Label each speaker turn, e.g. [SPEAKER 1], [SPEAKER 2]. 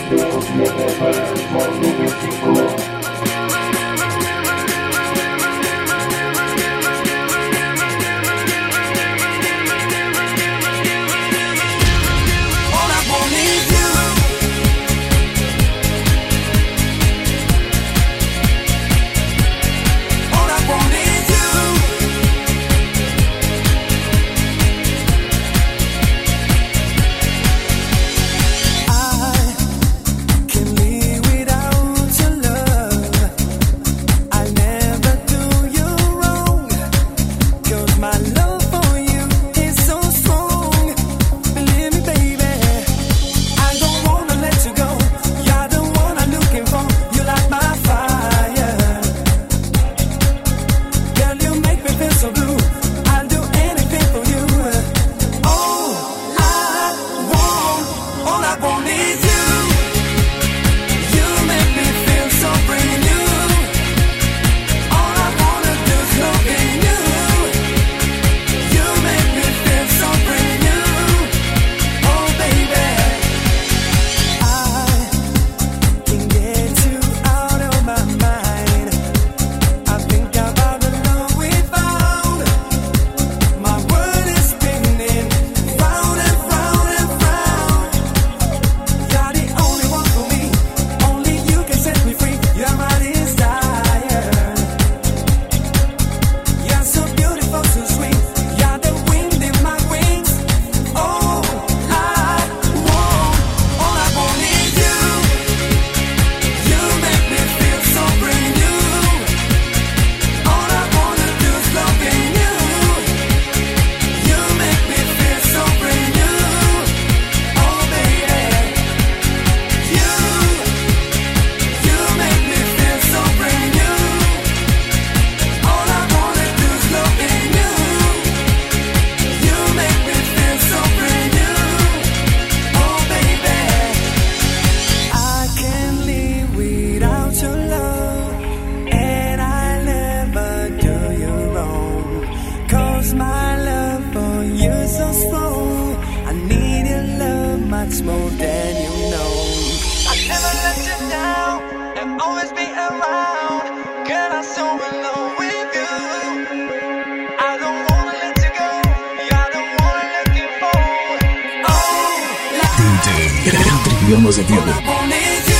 [SPEAKER 1] much more than you know. I'll never let you down and always be around. Girl, I'm so in love with you. I don't wanna let you go. You're the one looking for. Oh,
[SPEAKER 2] DJ Adriano Severo.
[SPEAKER 1] all I want is you.